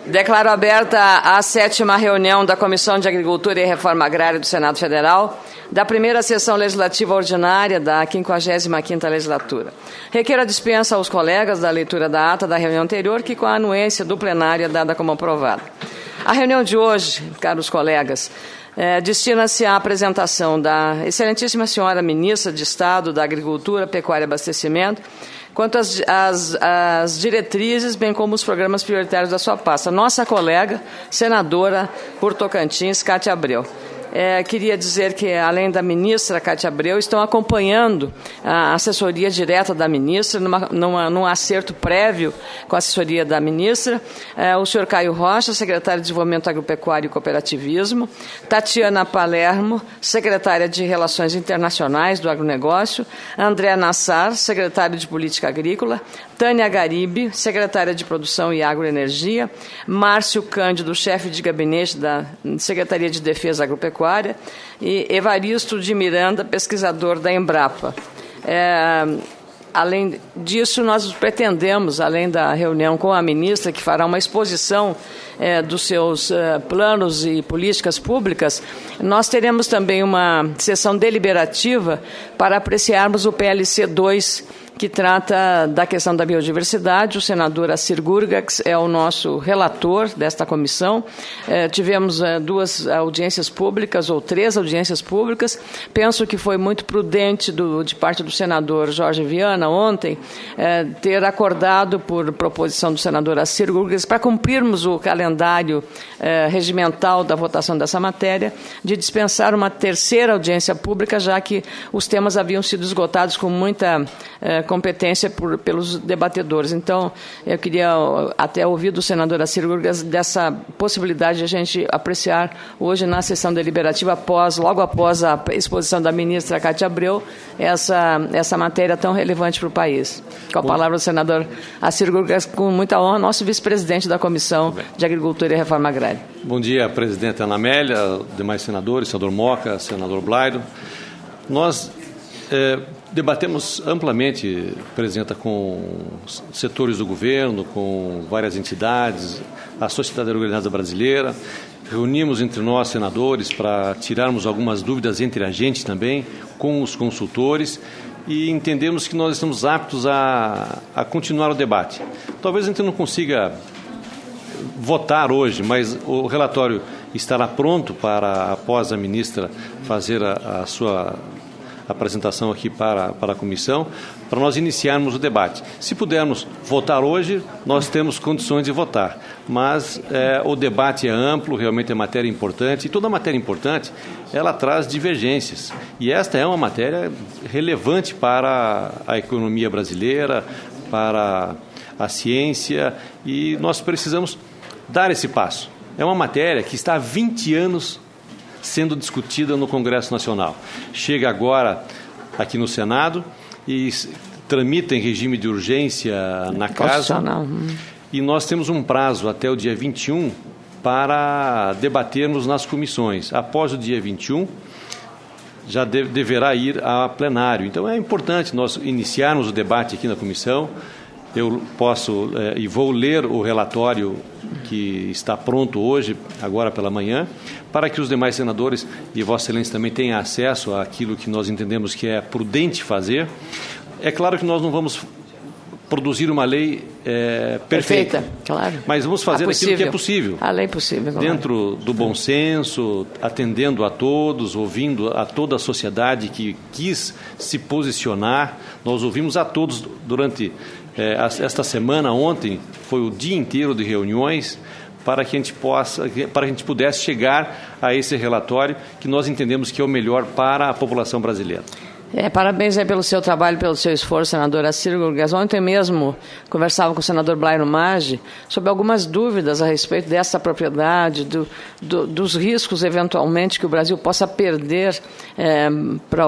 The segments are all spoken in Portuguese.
Declaro aberta a 7ª reunião da Comissão de Agricultura e Reforma Agrária do Senado Federal, da primeira sessão legislativa ordinária da 55ª legislatura. Requer a dispensa aos colegas da leitura da ata da reunião anterior, que com a anuência do plenário é dada como aprovada. A reunião de hoje, caros colegas, destina-se à apresentação da excelentíssima senhora ministra de Estado da Agricultura, Pecuária e Abastecimento, quanto às diretrizes, bem como os programas prioritários da sua pasta. Nossa colega, senadora por Tocantins, Cátia Abreu. Queria dizer que, além da ministra Cátia Abreu, estão acompanhando a assessoria direta da ministra, num acerto prévio com a assessoria da ministra, o senhor Caio Rocha, secretário de Desenvolvimento Agropecuário e Cooperativismo, Tatiana Palermo, secretária de Relações Internacionais do Agronegócio, André Nassar, secretário de Política Agrícola, Tânia Garibe, secretária de Produção e Agroenergia, Márcio Cândido, chefe de gabinete da Secretaria de Defesa Agropecuária, e Evaristo de Miranda, pesquisador da Embrapa. Além disso, nós pretendemos, além da reunião com a ministra, que fará uma exposição dos seus planos e políticas públicas, nós teremos também uma sessão deliberativa para apreciarmos o PLC 2, que trata da questão da biodiversidade. O senador Assir Gurgax é o nosso relator desta comissão. Tivemos 2 audiências públicas, ou 3 audiências públicas. Penso que foi muito prudente de parte do senador Jorge Viana, ontem, ter acordado, por proposição do senador Assir Gurgax, para cumprirmos o calendário regimental da votação dessa matéria, de dispensar uma 3ª audiência pública, já que os temas haviam sido esgotados com muita competência pelos debatedores. Então, eu queria até ouvir do senador Assir Gurgax dessa possibilidade de a gente apreciar hoje na sessão deliberativa, logo após a exposição da ministra Cátia Abreu, essa matéria tão relevante para o país. Com a palavra o senador Assir Gurgax, com muita honra, nosso vice-presidente da Comissão de Agricultura e Reforma Agrária. Bom dia, presidente Ana Amélia, demais senadores, senador Moca, senador Blaido. Nós debatemos amplamente, presidenta, com setores do governo, com várias entidades, a sociedade organizada brasileira. Reunimos entre nós, senadores, para tirarmos algumas dúvidas entre a gente também, com os consultores, e entendemos que nós estamos aptos a continuar o debate. Talvez a gente não consiga votar hoje, mas o relatório estará pronto para, após a ministra fazer a sua apresentação aqui para a comissão, para nós iniciarmos o debate. Se pudermos votar hoje, nós temos condições de votar, mas o debate é amplo, realmente é matéria importante, e toda matéria importante, ela traz divergências, e esta é uma matéria relevante para a economia brasileira, para a ciência, e nós precisamos dar esse passo. É uma matéria que está há 20 anos sendo discutida no Congresso Nacional. Chega agora aqui no Senado e tramita em regime de urgência na Casa. E nós temos um prazo até o dia 21 para debatermos nas comissões. Após o dia 21, já deverá ir a plenário. Então é importante nós iniciarmos o debate aqui na comissão. Eu posso e vou ler o relatório que está pronto hoje, agora pela manhã, para que os demais senadores e Vossa Excelência também tenham acesso àquilo que nós entendemos que é prudente fazer. É claro que nós não vamos produzir uma lei perfeita, claro. Mas vamos fazer aquilo que é possível. A lei possível. Claro. Dentro do bom senso, atendendo a todos, ouvindo a toda a sociedade que quis se posicionar. Nós ouvimos a todos durante esta semana. Ontem foi o dia inteiro de reuniões para que a gente pudesse chegar a esse relatório que nós entendemos que é o melhor para a população brasileira. Parabéns aí pelo seu trabalho, pelo seu esforço, senador Assir Gurgax. Ontem mesmo conversava com o senador Blairo Maggi sobre algumas dúvidas a respeito dessa propriedade, dos riscos, eventualmente, que o Brasil possa perder para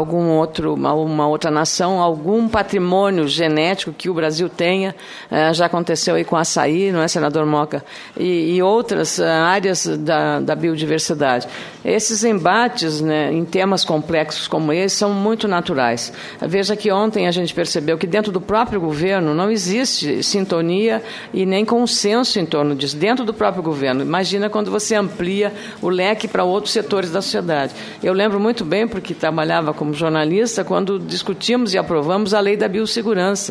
uma outra nação, algum patrimônio genético que o Brasil tenha. Já aconteceu aí com o açaí, não é, senador Moca? E outras áreas da biodiversidade. Esses embates, né, em temas complexos como esse são muito naturais naturais. Veja que ontem a gente percebeu que dentro do próprio governo não existe sintonia e nem consenso em torno disso, dentro do próprio governo. Imagina quando você amplia o leque para outros setores da sociedade. Eu lembro muito bem, porque trabalhava como jornalista, quando discutimos e aprovamos a lei da biossegurança,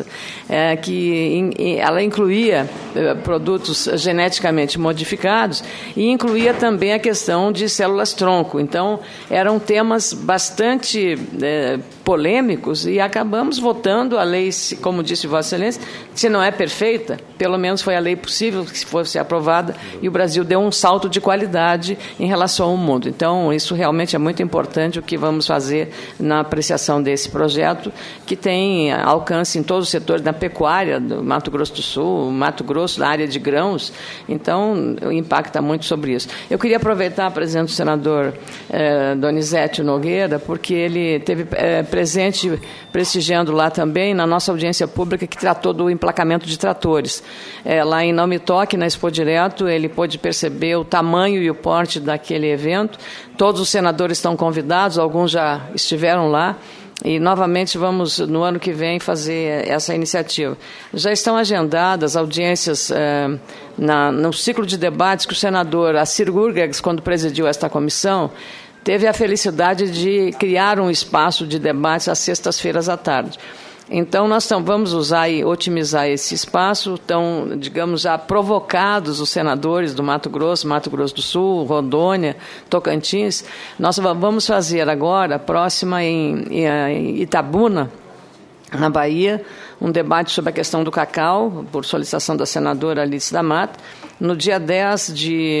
que ela incluía produtos geneticamente modificados e incluía também a questão de células-tronco. Então, eram temas bastante polêmicos e acabamos votando a lei, como disse Vossa Excelência, se não é perfeita, pelo menos foi a lei possível que fosse aprovada e o Brasil deu um salto de qualidade em relação ao mundo. Então, isso realmente é muito importante o que vamos fazer na apreciação desse projeto, que tem alcance em todos os setores da pecuária, do Mato Grosso do Sul, Mato Grosso, na área de grãos, então impacta muito sobre isso. Eu queria aproveitar a presença do senador Donizete Nogueira, porque ele teve presente, prestigiando lá também, na nossa audiência pública, que tratou do emplacamento de tratores. Lá em Não Me Toque, na Expo Direto, ele pôde perceber o tamanho e o porte daquele evento. Todos os senadores estão convidados, alguns já estiveram lá, e novamente vamos, no ano que vem, fazer essa iniciativa. Já estão agendadas audiências no ciclo de debates que o senador Assir Gurgegs, quando presidiu esta comissão, teve a felicidade de criar um espaço de debates às sextas-feiras à tarde. Então, nós vamos usar e otimizar esse espaço. Estão, digamos, já provocados os senadores do Mato Grosso do Sul, Rondônia, Tocantins. Nós vamos fazer agora, próxima em Itabuna, na Bahia, um debate sobre a questão do cacau, por solicitação da senadora Alice da Mata. No dia 10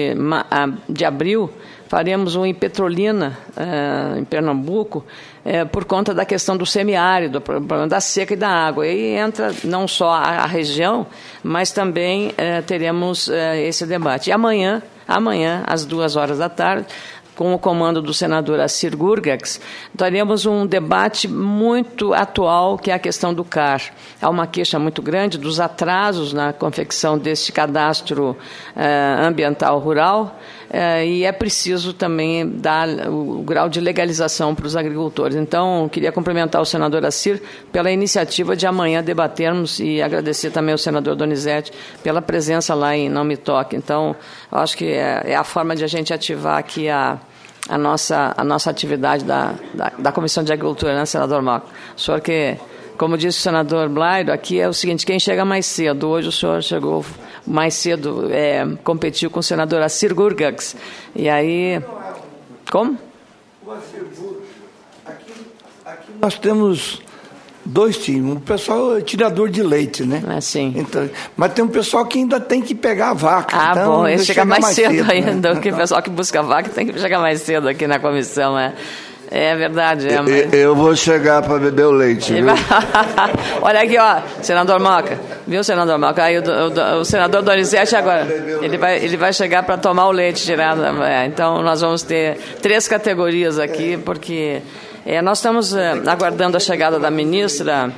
de abril, faremos um em Petrolina, em Pernambuco, por conta da questão do semiárido, do problema da seca e da água. E aí entra não só a região, mas também teremos esse debate. E amanhã, às 2h da tarde, com o comando do senador Assir Gurgegs, teremos um debate muito atual, que é a questão do CAR. Há uma queixa muito grande dos atrasos na confecção deste cadastro ambiental rural, e é preciso também dar o grau de legalização para os agricultores. Então, queria cumprimentar o senador Assir pela iniciativa de amanhã debatermos e agradecer também ao senador Donizete pela presença lá em Não Me Toque. Então, eu acho que é a forma de a gente ativar aqui a nossa atividade da Comissão de Agricultura, né, senador Marco? O senhor que, como disse o senador Blaido, aqui é o seguinte, quem chega mais cedo, hoje o senhor chegou mais cedo, competiu com o senador Assir Gurgegs, e aí... Como? Aqui nós temos 2 times, o pessoal é tirador de leite, né? Sim. Então, mas tem um pessoal que ainda tem que pegar a vaca. Então, bom, ele chega mais cedo ainda, né? que o pessoal que busca a vaca tem que chegar mais cedo aqui na comissão, É verdade. Mas... Eu vou chegar para beber o leite, viu? Olha aqui, ó, senador Moca. Viu, senador Moca? Aí o senador Donizete agora, ele vai chegar para tomar o leite tirado. Então, nós vamos ter 3 categorias aqui, porque nós estamos aguardando a chegada da ministra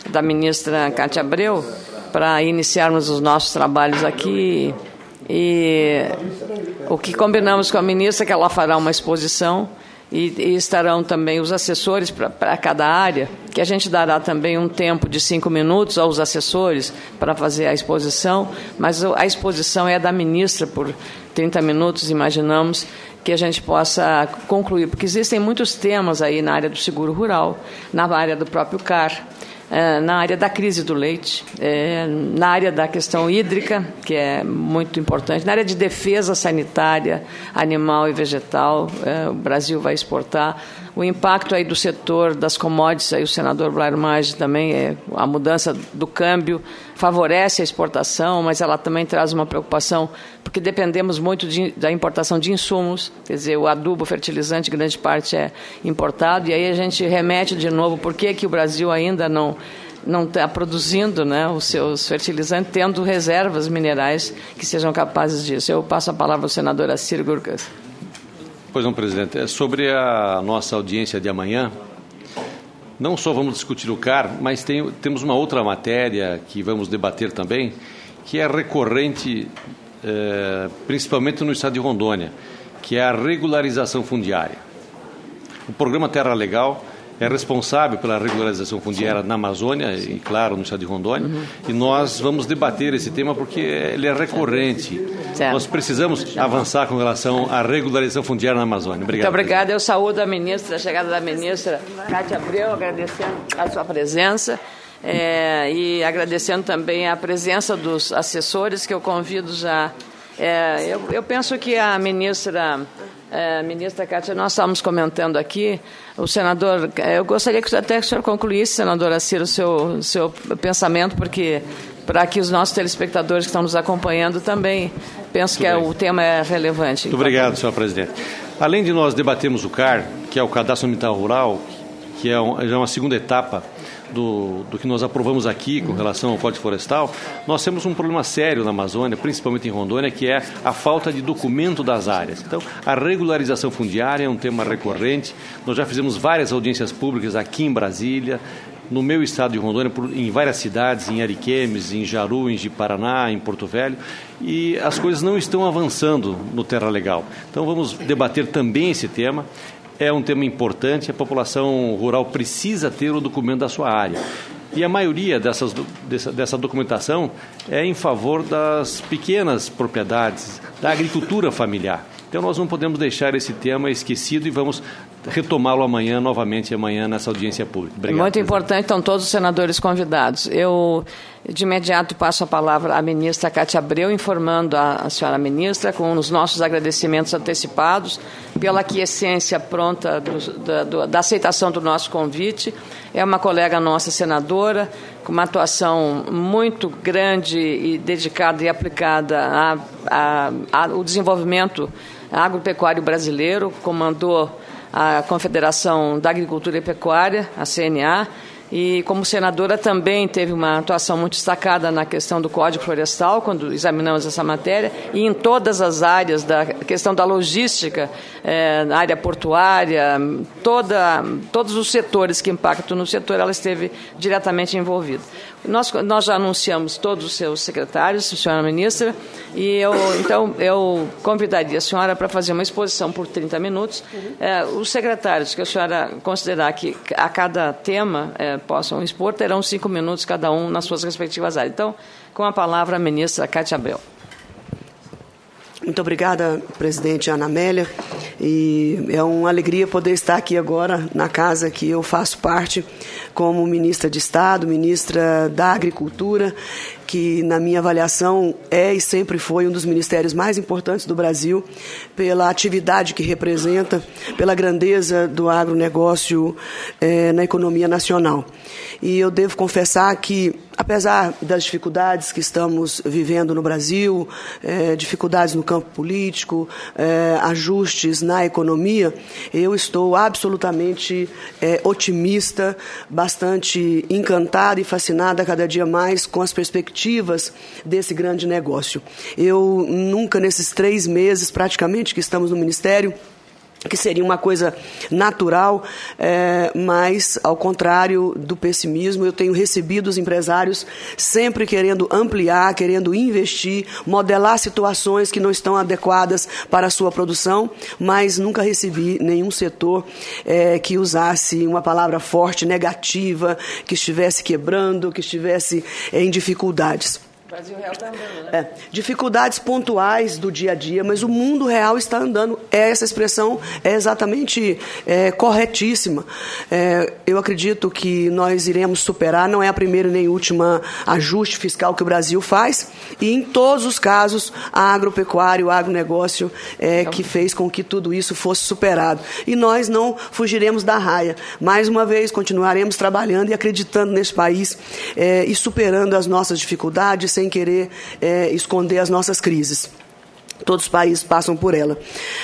Cátia Abreu, para iniciarmos os nossos trabalhos aqui. E o que combinamos com a ministra é que ela fará uma exposição, e estarão também os assessores para cada área, que a gente dará também um tempo de 5 minutos aos assessores para fazer a exposição, mas a exposição é da ministra por 30 minutos, imaginamos, que a gente possa concluir, porque existem muitos temas aí na área do seguro rural, na área do próprio CAR, na área da crise do leite, na área da questão hídrica, que é muito importante, na área de defesa sanitária, animal e vegetal, o Brasil vai exportar. O impacto aí do setor das commodities, aí o senador Blairo Maggi também, a mudança do câmbio favorece a exportação, mas ela também traz uma preocupação, porque dependemos muito da importação de insumos, quer dizer, o adubo, o fertilizante, grande parte é importado, e aí a gente remete de novo, por que o Brasil ainda não está produzindo, né, os seus fertilizantes, tendo reservas minerais que sejam capazes disso. Eu passo a palavra ao senador Assir Gurgegs. Pois não, presidente. Sobre a nossa audiência de amanhã, não só vamos discutir o CAR, mas temos uma outra matéria que vamos debater também, que é recorrente, principalmente no estado de Rondônia, que é a regularização fundiária. O programa Terra Legal é responsável pela regularização fundiária na Amazônia e, claro, no estado de Rondônia. E nós vamos debater esse tema porque ele é recorrente. Certo. Nós precisamos avançar com relação à regularização fundiária na Amazônia. Obrigado. Muito obrigada. Eu saúdo a chegada da ministra Cátia Abreu, agradecendo a sua presença. E agradecendo também a presença dos assessores que eu convido já. Eu penso que a ministra Cátia, nós estávamos comentando aqui, o senador, eu gostaria que até que o senhor concluísse, senadora Ciro, o seu pensamento, porque para que os nossos telespectadores que estão nos acompanhando também, penso que o tema é relevante. Muito obrigado, senhor presidente. Além de nós debatermos o CAR, que é o Cadastro Ambiental Rural, que já é uma segunda etapa do que nós aprovamos aqui com relação ao Código Florestal, nós temos um problema sério na Amazônia, principalmente em Rondônia, que é a falta de documento das áreas. Então, a regularização fundiária é um tema recorrente. Nós já fizemos várias audiências públicas aqui em Brasília, no meu estado de Rondônia, em várias cidades, em Ariquemes, em Jaru, em Ji-Paraná, em Porto Velho, e as coisas não estão avançando no terra legal. Então, vamos debater também esse tema. É um tema importante, a população rural precisa ter o documento da sua área. E a maioria dessa documentação é em favor das pequenas propriedades, da agricultura familiar. Então nós não podemos deixar esse tema esquecido e vamos retomá-lo novamente amanhã nessa audiência pública. Obrigado. Muito importante, estão todos os senadores convidados. Eu, de imediato, passo a palavra à ministra Cátia Abreu, informando a senhora ministra, com os nossos agradecimentos antecipados, pela aquiescência pronta da aceitação do nosso convite. É uma colega nossa senadora, com uma atuação muito grande e dedicada e aplicada ao desenvolvimento agropecuário brasileiro, comandou a Confederação da Agricultura e Pecuária, a CNA, e como senadora também teve uma atuação muito destacada na questão do Código Florestal, quando examinamos essa matéria, e em todas as áreas da questão da logística, na área portuária, todos os setores que impactam no setor, ela esteve diretamente envolvida. Nós já anunciamos todos os seus secretários, senhora ministra, e eu convidaria a senhora para fazer uma exposição por 30 minutos. Os secretários que a senhora considerar que a cada tema possam expor, terão 5 minutos cada um nas suas respectivas áreas. Então, com a palavra a ministra Cátia Abreu. Muito obrigada, presidente Ana Amélia, e é uma alegria poder estar aqui agora na casa que eu faço parte como ministra de Estado, ministra da Agricultura, que na minha avaliação é e sempre foi um dos ministérios mais importantes do Brasil, pela atividade que representa, pela grandeza do agronegócio na economia nacional. E eu devo confessar que, apesar das dificuldades que estamos vivendo no Brasil, dificuldades no campo político, ajustes na economia, eu estou absolutamente otimista, bastante encantada e fascinada cada dia mais com as perspectivas desse grande negócio. Eu nunca, nesses 3 meses praticamente que estamos no Ministério, que seria uma coisa natural, mas, ao contrário do pessimismo, eu tenho recebido os empresários sempre querendo ampliar, querendo investir, modelar situações que não estão adequadas para a sua produção, mas nunca recebi nenhum setor que usasse uma palavra forte, negativa, que estivesse quebrando, que estivesse em dificuldades. O Brasil real está andando, né? Dificuldades pontuais do dia a dia, mas o mundo real está andando. Essa expressão é exatamente corretíssima. Eu acredito que nós iremos superar, não é a primeira nem última ajuste fiscal que o Brasil faz, e em todos os casos, a agropecuária, o agronegócio que fez com que tudo isso fosse superado. E nós não fugiremos da raia. Mais uma vez, continuaremos trabalhando e acreditando nesse país e superando as nossas dificuldades, sem querer esconder as nossas crises. Todos os países passam por ela.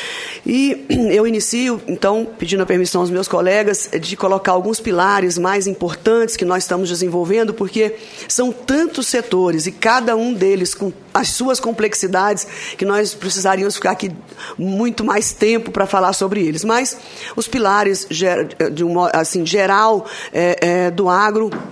E eu inicio, então, pedindo a permissão aos meus colegas de colocar alguns pilares mais importantes que nós estamos desenvolvendo, porque são tantos setores e cada um deles com as suas complexidades que nós precisaríamos ficar aqui muito mais tempo para falar sobre eles. Mas os pilares, de um modo assim, geral do agro,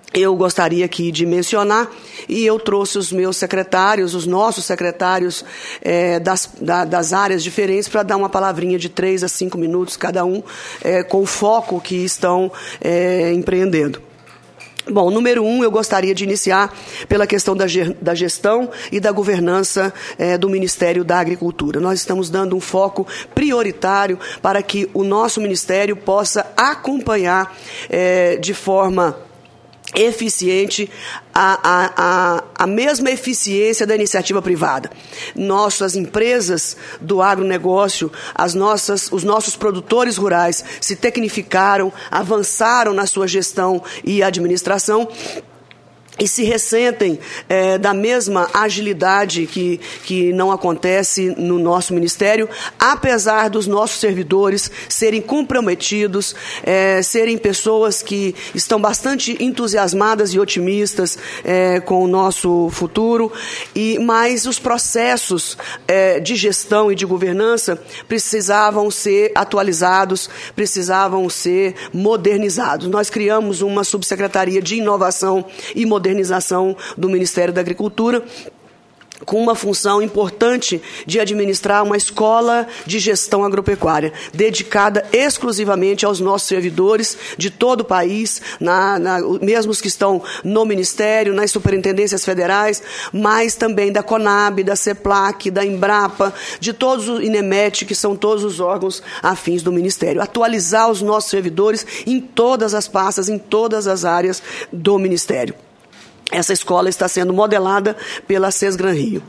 eu gostaria aqui de mencionar, e eu trouxe os meus secretários, os nossos secretários das áreas diferentes, para dar uma palavrinha de 3 a 5 minutos cada um, com o foco que estão empreendendo. Bom, número 1, eu gostaria de iniciar pela questão da gestão e da governança do Ministério da Agricultura. Nós estamos dando um foco prioritário para que o nosso Ministério possa acompanhar de forma eficiente a mesma eficiência da iniciativa privada. Nossas empresas do agronegócio, os nossos produtores rurais se tecnificaram, avançaram na sua gestão e administração, e se ressentem da mesma agilidade que não acontece no nosso Ministério, apesar dos nossos servidores serem comprometidos, serem pessoas que estão bastante entusiasmadas e otimistas com o nosso futuro, mas os processos de gestão e de governança precisavam ser atualizados, precisavam ser modernizados. Nós criamos uma subsecretaria de inovação e modernização do Ministério da Agricultura, com uma função importante de administrar uma escola de gestão agropecuária, dedicada exclusivamente aos nossos servidores de todo o país, mesmo os que estão no Ministério, nas superintendências federais, mas também da CONAB, da CEPLAC, da Embrapa, de todos os INEMET, que são todos os órgãos afins do Ministério. Atualizar os nossos servidores em todas as pastas, em todas as áreas do Ministério. Essa escola está sendo modelada pela Sesgran Rio.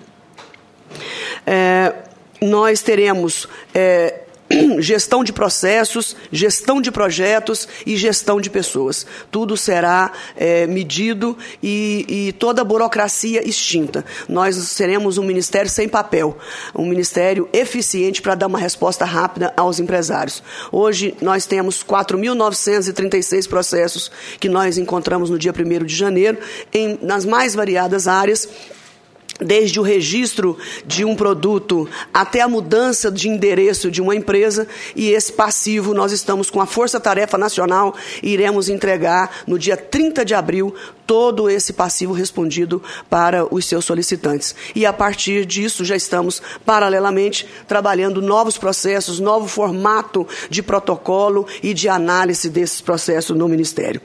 Nós teremos gestão de processos, gestão de projetos e gestão de pessoas. Tudo será medido e toda a burocracia extinta. Nós seremos um ministério sem papel, um ministério eficiente para dar uma resposta rápida aos empresários. Hoje nós temos 4.936 processos que nós encontramos no dia 1º de janeiro, nas mais variadas áreas, desde o registro de um produto até a mudança de endereço de uma empresa, e esse passivo nós estamos com a Força Tarefa Nacional e iremos entregar no dia 30 de abril todo esse passivo respondido para os seus solicitantes. E a partir disso já estamos paralelamente trabalhando novos processos, novo formato de protocolo e de análise desses processos no Ministério.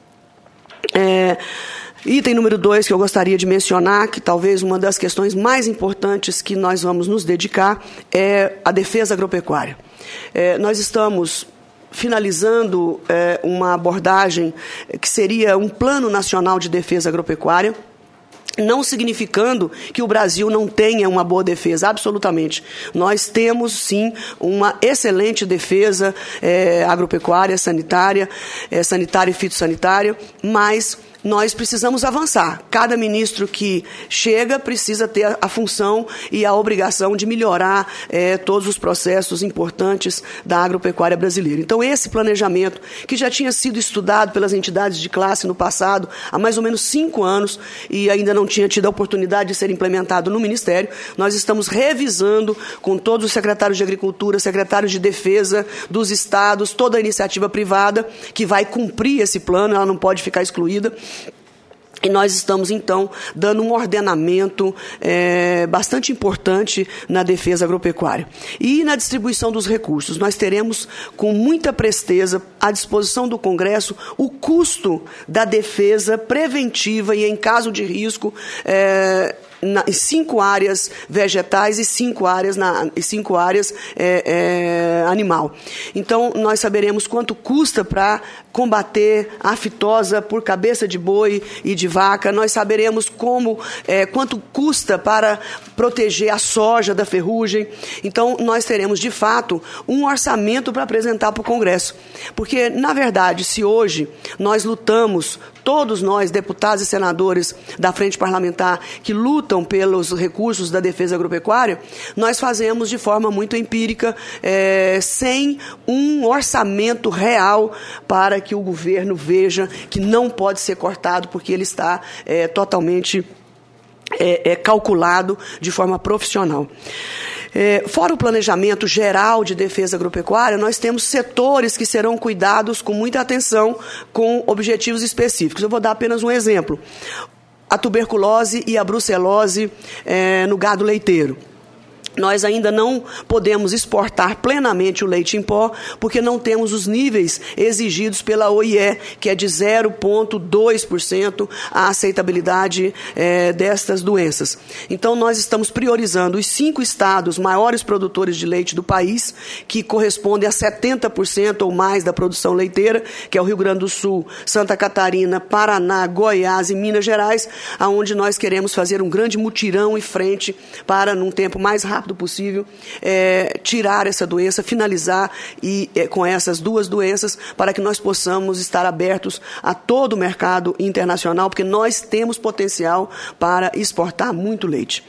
Item número 2 que eu gostaria de mencionar, que talvez uma das questões mais importantes que nós vamos nos dedicar é a defesa agropecuária. Nós estamos finalizando uma abordagem que seria um Plano Nacional de Defesa Agropecuária, não significando que o Brasil não tenha uma boa defesa, absolutamente. Nós temos, sim, uma excelente defesa agropecuária, sanitária e fitossanitária, mas nós precisamos avançar. Cada ministro que chega precisa ter a função e a obrigação de melhorar todos os processos importantes da agropecuária brasileira. Então, esse planejamento, que já tinha sido estudado pelas entidades de classe no passado, há mais ou menos 5 anos, e ainda não tinha tido a oportunidade de ser implementado no Ministério, nós estamos revisando com todos os secretários de Agricultura, secretários de Defesa dos estados, toda a iniciativa privada que vai cumprir esse plano, ela não pode ficar excluída. E nós estamos, então, dando um ordenamento bastante importante na defesa agropecuária. E na distribuição dos recursos, nós teremos, com muita presteza, à disposição do Congresso, o custo da defesa preventiva e, em caso de risco, em 5 áreas vegetais e 5 áreas animal. Então, nós saberemos quanto custa para combater a aftosa por cabeça de boi e de vaca. Nós saberemos quanto custa para proteger a soja da ferrugem. Então, nós teremos, de fato, um orçamento para apresentar para o Congresso. Porque, na verdade, se hoje nós lutamos, todos nós, deputados e senadores da Frente Parlamentar, que lutam pelos recursos da defesa agropecuária, nós fazemos de forma muito empírica, sem um orçamento real para que o governo veja que não pode ser cortado, porque ele está totalmente calculado de forma profissional. Fora o planejamento geral de defesa agropecuária, nós temos setores que serão cuidados com muita atenção, com objetivos específicos. Eu vou dar apenas um exemplo. A tuberculose e a brucelose no gado leiteiro. Nós ainda não podemos exportar plenamente o leite em pó, porque não temos os níveis exigidos pela OIE, que é de 0,2% a aceitabilidade destas doenças. Então, nós estamos priorizando os 5 estados maiores produtores de leite do país, que correspondem a 70% ou mais da produção leiteira, que é o Rio Grande do Sul, Santa Catarina, Paraná, Goiás e Minas Gerais, aonde nós queremos fazer um grande mutirão e frente para, num tempo mais rápido possível, tirar essa doença, finalizar com essas 2 doenças, para que nós possamos estar abertos a todo o mercado internacional, porque nós temos potencial para exportar muito leite.